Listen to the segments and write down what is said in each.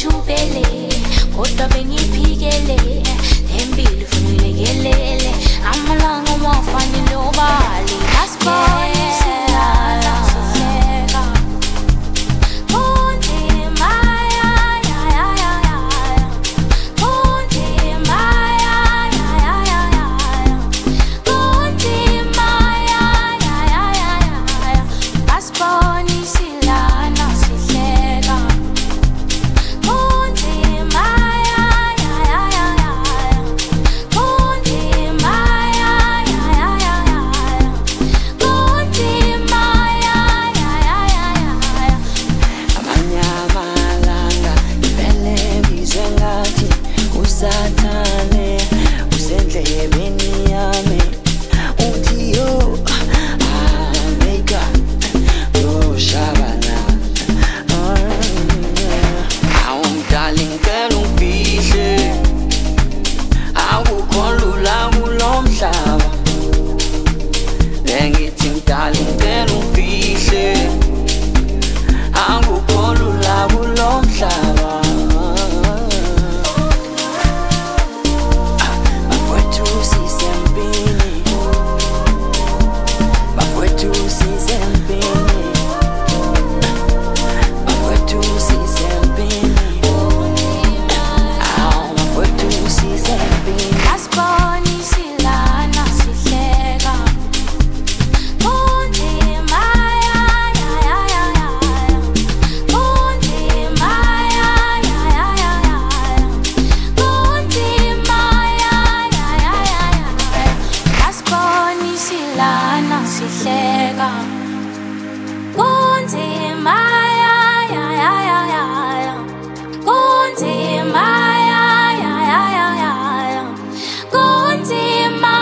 ngishubele kodwa bengiphikele lempilo ufuna uyilekelele amalanga wafanele obali asibone silala sihleka kunzima kunzima kunzima asibone silala sihleka kunzima Satane usendlebeni yami uthi yo make up yo shabana darling ngicela ungifihle akukho lula kulo mhlaba bengithi darling ngicela ungifihle akukho lula kulo mhlaba sihleka kunzima kunzima kunzima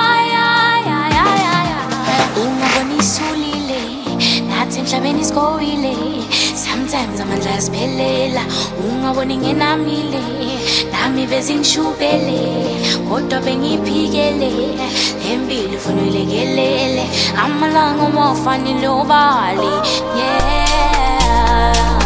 ungabona isulile nathi emhlabeni sigowile sometimes amandla asiphelela ungabona ingenamile nami bezingishubele kodwa bengiphikele lempilo ufuna uyilekelele amalanga wafanele obali yeah